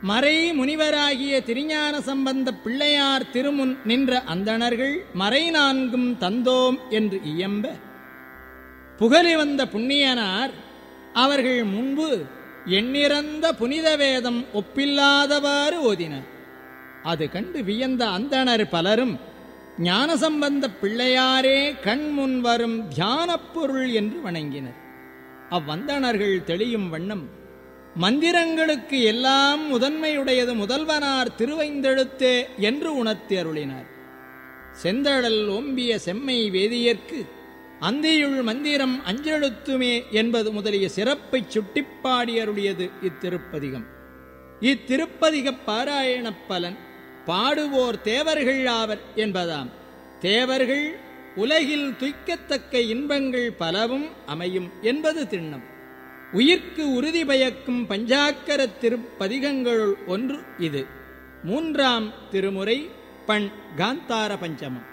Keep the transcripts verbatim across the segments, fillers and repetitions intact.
மறை முனிவராகிய திருஞான சம்பந்த பிள்ளையார் திருமுன் நின்ற அந்தணர்கள் மறை நான்கும் தந்தோம் என்று இயம்ப புகழி வந்த புண்ணியனார் அவர்கள் முன்பு எண்ணிறந்த புனித வேதம் ஒப்பில்லாதவாறு ஓதினர். அது கண்டு வியந்த அந்தணர் பலரும் ஞானசம்பந்த பிள்ளையாரே கண்முன் வரும் தியானப் பொருள் என்று வணங்கினர். அவ்வந்தணர்கள் தெளியும் வண்ணம் மந்திரங்களுக்கு எல்லாம் முதன்மையுடையது முதல்வனார் திருவைந்தெழுத்தே என்று உணர்த்தி அருளினார். செந்தழல் ஓம்பிய செம்மை வேதியர்க்கு அந்தியுள் மந்திரம் அஞ்செழுத்துமே என்பது முதலிய சிறப்பை சுட்டிப்பாடி அருளியது இத்திருப்பதிகம். இத்திருப்பதிக பாராயணப் பலன் பாடுவோர் தேவர்கள் ஆவர் என்பதாம். தேவர்கள் உலகில் துய்க்கத்தக்க இன்பங்கள் பலவும் அமையும் என்பது திண்ணம். உயிர்க்கு உறுதி பயக்கும் பஞ்சாக்கர திருப்பதிகங்களுள் ஒன்று இது. மூன்றாம் திருமுறை, பண் காந்தார பஞ்சமம்.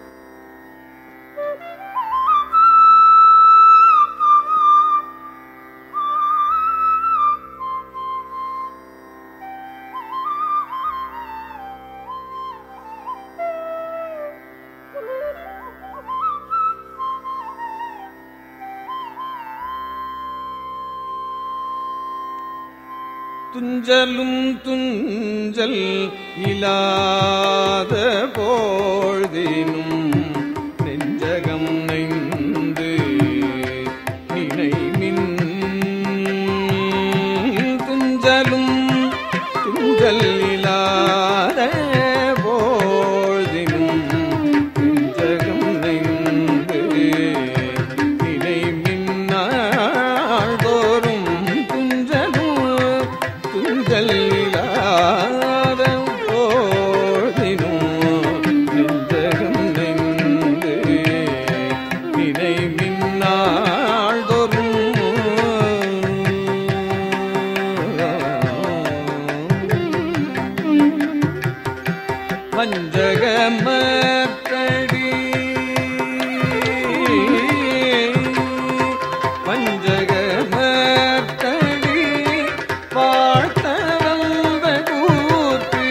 துஞ்சலும் துஞ்சல் இலாத போழ்தினும் நெஞ்சகம் நைந்து நினைமின். துஞ்சலும் துஞ்சல் இலாத போழ்தினும் நெஞ்சகம் நைந்து நினைமின். நாள்தோறும் துஞ்சலிலாத போதினும் நெஞ்சகம் நெந்து நினைமின். நாள்தோறும் வஞ்சகமற்றடி வஞ்சகமற்றடி வாழ்த்த வந்த கூற்று.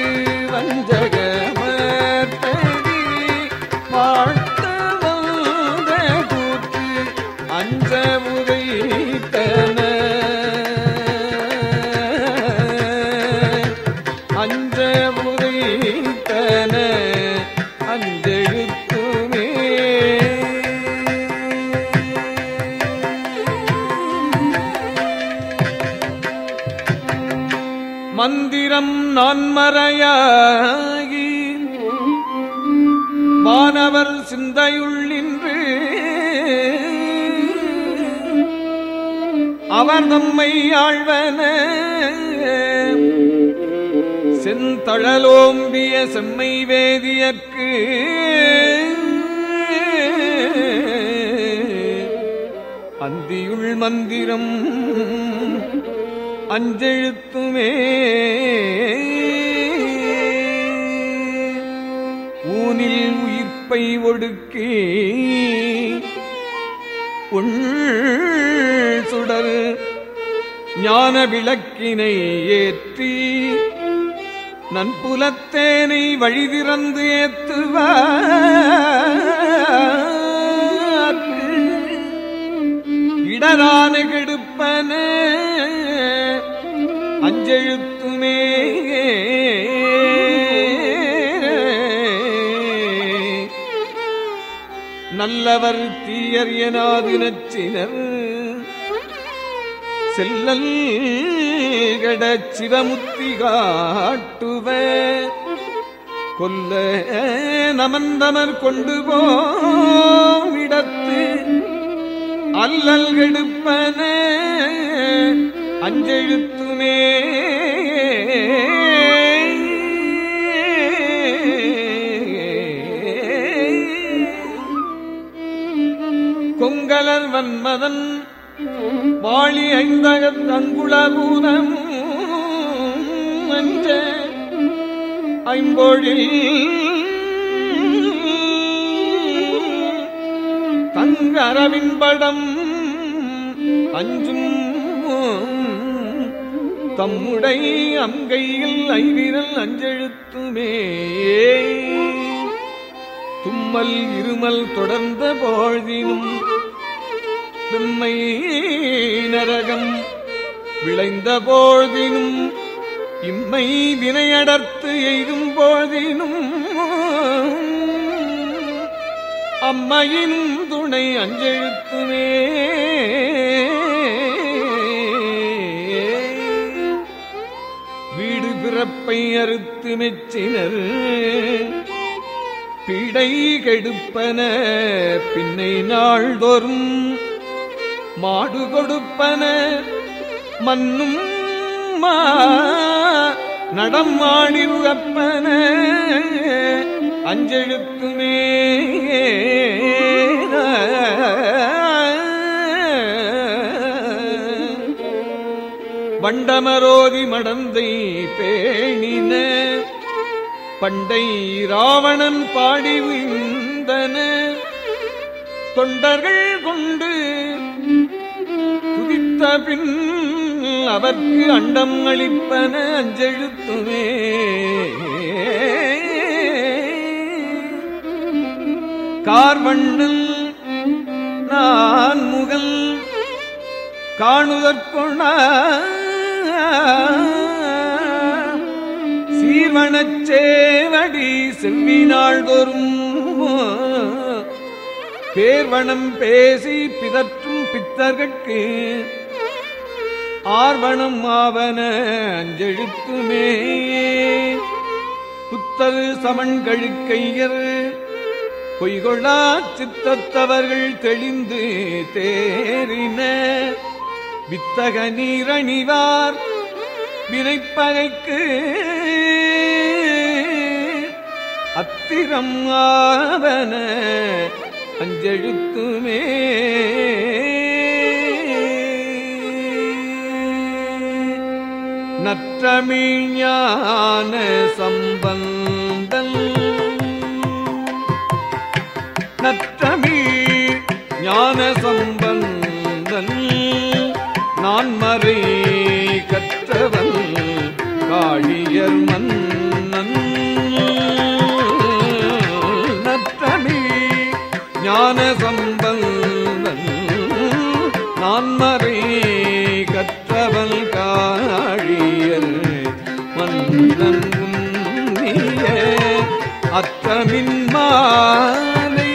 வஞ்சகமற்றடி வாழ்த்த வந்த கூற்று அஞ்ச உரைத்தன. அஞ்ச உரைத்தன அஞ்செழுத்துமே. மந்திரம் நான்மறையாகி வானவர் சிந்தையுள் நின்று அவர் தம்மை ஆழ்வன. செந்தழலோம்பிய செம்மை வேதியர்க்கு அந்தியுள் மந்திரம் அஞ்செழுத்துமே. ஊனில் உயிர்ப்பை ஒடுக்கி உள் சுடர் ஞான விளக்கினை ஏற்றி நன்புலத்தேனை வழிதிறந்து ஏத்துவார். இடரான கெடுப்பன அஞ்செழுத்துமே. நல்லவர் தீயர் எனாது நச்சினர் செல்லல் கடச் சிவமுத்தி காட்டுவ. கொல்ல நமந்தமர் கொண்டு போவிடத்து அல்லல் கெடுப்பன அஞ்செழுத்துமே. கொங்கலர் வன்மதன் வாழி ஐந்தகத் அங்குளபூதம் அஞ்ச ஐம்பொழில் தங்க அரவின்படம் அஞ்சும் தம்முடை அங்கையில் ஐவிரல் அஞ்செழுத்துமே தும்மல் இருமல் தொடர்ந்த போழ்தினும் திம்மை நரகம் விளைந்த போழ்தினும் இம்மை வினையடர்த்து எய்தும் போழ்தினும் அம்மையினும் துணை அஞ்செழுத்துமே வீடு பிறப்பை அறுத்து மெச்சினர் பீடை கெடுப்பன பின்னை நாள்தோறும் மாடு கொடுப்பன மன்னும் நடம் மாடி உகப்பன அஞ்செழுத்துமே வண்டமரோதி மடந்தை பேணின பண்டை ராவணன் பாடி விந்தன தொண்டர்கள் கொண்டு துதித்த பின் அவர்க்கு அண்டம் அளிப்பன அஞ்செழுத்துமே கார்வண்ணன் நான் முகல் காணுதற்கொண சீர்வனச்சேவடி செவ்வினாள்தோறும் பேர்வனம் பேசி பிதற்றும் பித்தர்கட்கு ஆர்வனம் ஆவன அஞ்செழுத்துமே புத்தரு சமன் கழுக்கையர் பொய்கொள்ளா சித்தத்தவர்கள் தெளிந்து தேறின வித்தக நீரணிவார் வினைப்பகைக்கு அத்திரம் ஆவன அஞ்செழுத்துமே நற்றமிழ் ஞான சம்பந்தல் நற்றமிழ் ஞான சம்பந்தன் நான் மறை கற்றவன் காழியர் மன்னன் நற்றமிழ் ஞான சம்பந்தன் நான் மறை கற்றவன் காழியர் மன்னன் உன்னிய அற்றமின் மாலை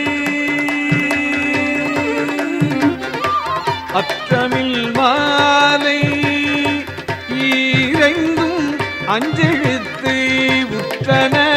அற்றமில் மாலை ஈரைந்தும் அஞ்செழுத்து உற்றன